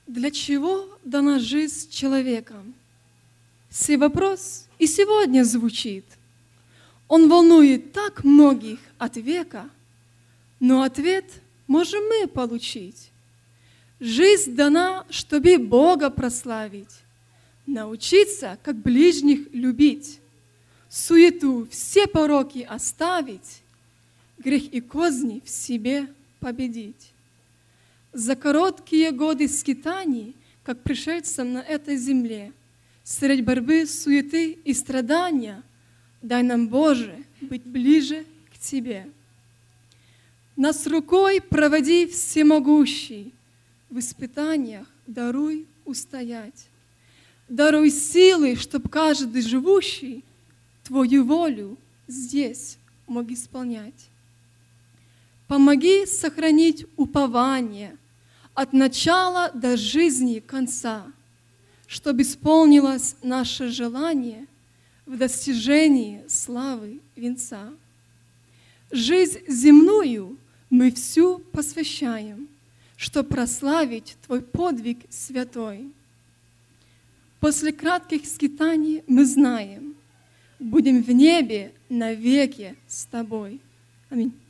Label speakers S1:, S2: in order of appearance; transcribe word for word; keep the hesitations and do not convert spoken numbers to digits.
S1: Для чего дана жизнь человеком? Сей вопрос и сегодня звучит. Он волнует так многих от века, но ответ можем мы получить. Жизнь дана, чтобы Бога прославить, научиться, как ближних любить, суету, все пороки оставить, грех и козни в себе победить. За короткие годы скитаний, как пришельцам на этой земле, средь борьбы, суеты и страдания, дай нам, Боже, быть ближе к Тебе. Нас рукой проводи всемогущий, в испытаниях даруй устоять. Даруй силы, чтоб каждый живущий Твою волю здесь мог исполнять. Помоги сохранить упование от начала до жизни конца, чтобы исполнилось наше желание в достижении славы венца. Жизнь земную мы всю посвящаем, чтоб прославить Твой подвиг святой. После кратких скитаний мы знаем, будем в небе навеки с Тобой. Аминь.